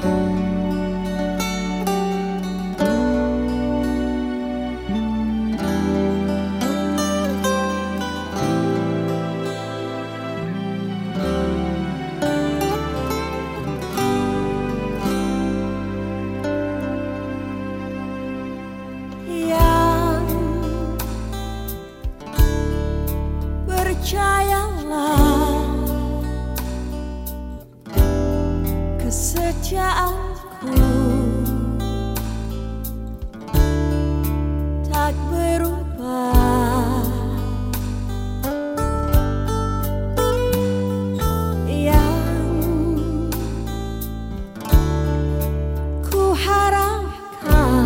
Percayalah, kesetiaanku tak berubah. Yang ku harapkan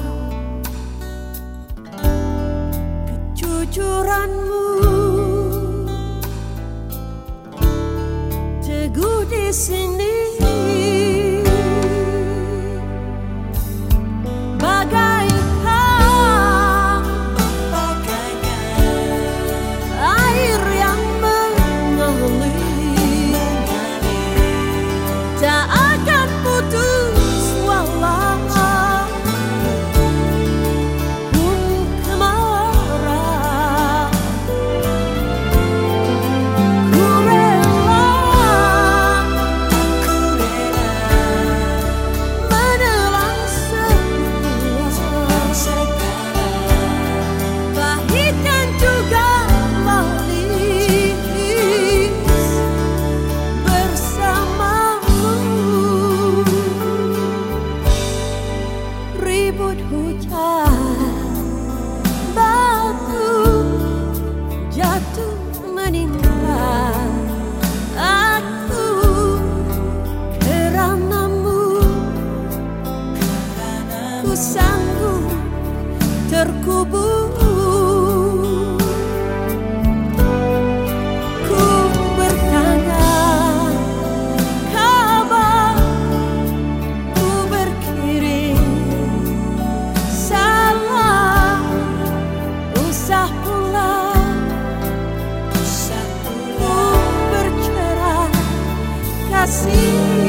kejujuranmu teguh di sini, bagaikan air yang mengalir, tak akan putus walau pun kemarau. Ku rela menelan semua, pahit dan juga manis bersamamu. Ribut hujan, batu jatuh menimpa aku keranamu. Ku sanggup terkubur, ku bertanya kabar, ku berkirim salam, usah pulang, ku bercerai kasih.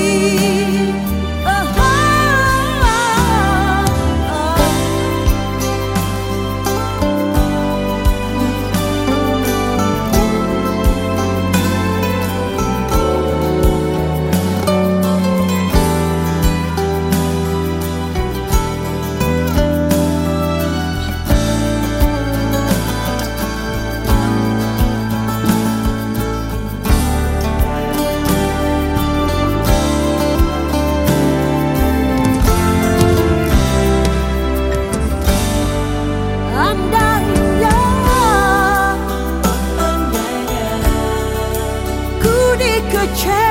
Andainya ku dikecewakan